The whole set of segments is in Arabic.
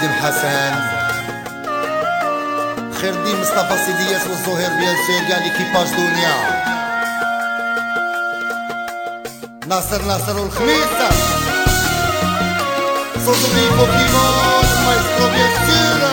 خدم حسن خير الدين مصطفى سيديات والزهير بيان سير كاع ليكيباج دنيا ناصر والخميسة صوت لي بوكيمون مايسترو بيان سير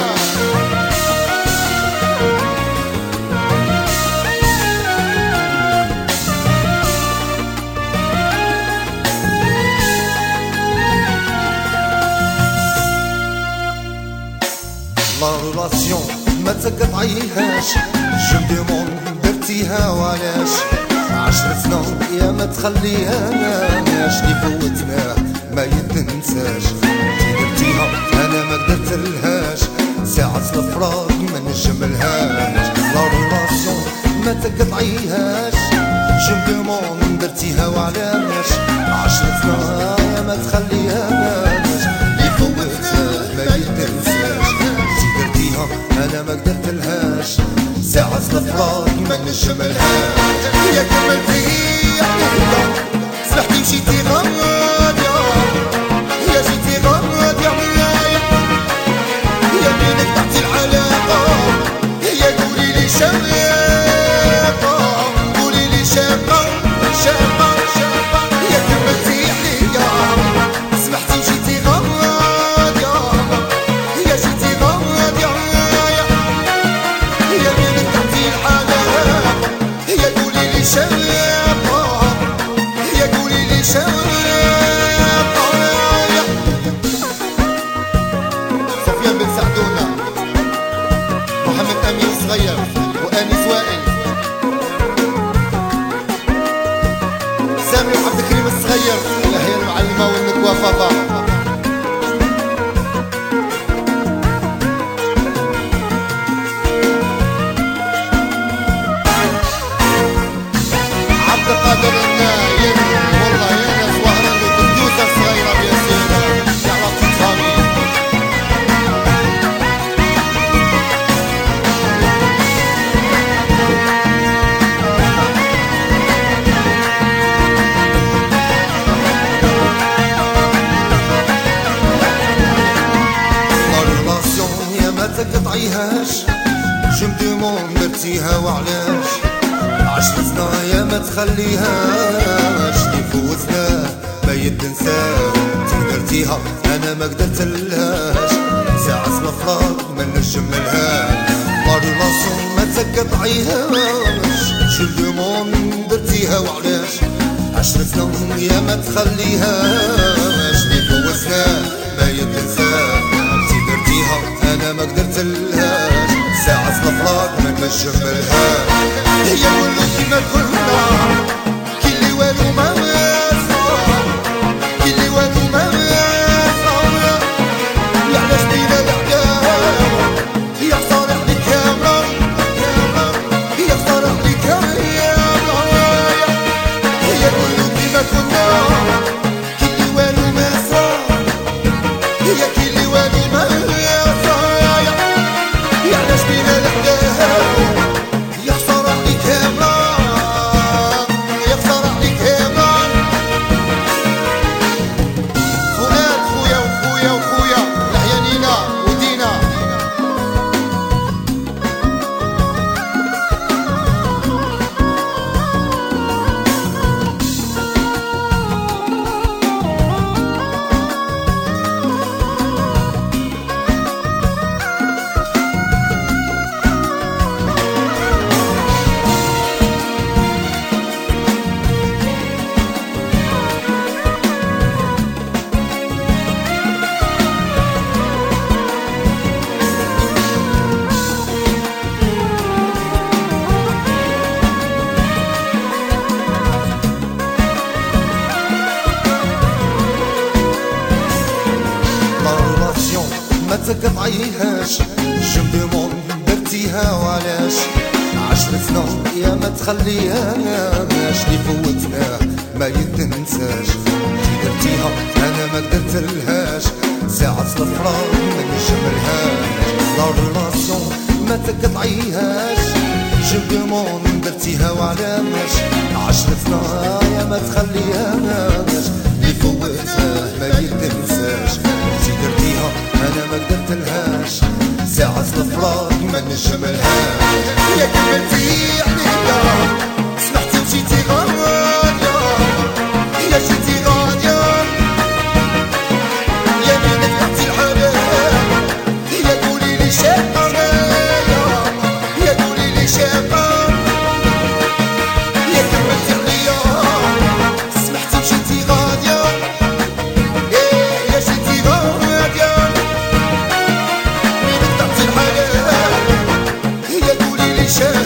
لا ريلاسيون ما تقطعيهاش جو مديمون درتيها وعلاش 10 سنة يا ما تخليهاش اللي فوتناه ما يتنساش كي درتيها انا ما قدرتلهاش ساعة الفراق ما نجملهاش لا ريلاسيون ما تقطعيهاش جو مديمون درتيها وعلاش 10 سنة يا ما تخليهاش اللي فوتناه ما يتنساش انا ما قدرتلهاش ساعة الفراق ما نجملهاش يا كملتي يا حبيبة سمحتي مشيتي غادية يا جيتي غادية معايا يا بينك تحتي العلاقة يا قولي لي شاقة قولي لي شاقة يا كملتي يا حبيبة سمحتي مشيتي غادية يا جيتي غادية يا بينك تحتي العلاقة يا قولي لي شاقة يا قولي لي شاقة سفيان بن سعدونة محمد أمين صغير وأنيس وائل سامي وعبد الكريم الصغير يحيى المعلمة والنكوة بابا قادر النايم والله يا ناس وهران الكمبيوتر صغيرة بياسينة يا لطيف فامي لا ريلاسيون يا ما تقطعيهاش جو مديمون درتيها وعلاش 10 سنة يا ما تخليهاش اللي فوتناه ما يتنساش كي درتيها انا ما قدرتلهاش ساعة الفراق ما نجملهاش لا ريلاسيون ما تقطعيهاش جو ديمون درتيها وعلاش 10 سنة يا ما تخليهاش اللي فوتناه ما يتنساش كي درتيها انا ما قدرتلهاش ساعة الفراق ما نجملهاش هي ولو كيما كنا كي اللي والو ما صار كي اللي والو ما صار علاش بينا العداوة يا خسارة عليك يا مرا يا خسارة عليك يا مرا هي ولو كيما كنا كي اللي والو ما صار هي كي اللي والو ما صار علاش بينا العداوة يا خسارة عليك يا مرا يا خسارة عليك يا مرا فؤاد خويا العيانينا ودينا ما تقطعيهاش جو ديمون درتيها وعلاش 10 سنة يا ما تخليهاش اللي فوتناه ما يتنساش كي درتيها انا ما قدرتلهاش ساعة الفراق ما نجملهاش لا ريلاسيون ما تقطعيهاش جو ديمون درتيها وعلاش 10 سنة يا ما تخليهاش اللي فوتناه ما يتنساش كي درتيها انا ما قدرتلهاش، ساعة الفراق ما نجملهاش. يا كملتي عليا سمحتي وجيتي غالية، يا جيتي غالية، يا مين تبعتي الحباب، يا قولي لي شابة مايا، يا قولي لي شابة، يا كملتي عليا سمحتي وجيتي غالية، يا جيتي غالية، مين تبعتي الحباب، يا قولي لي شابة.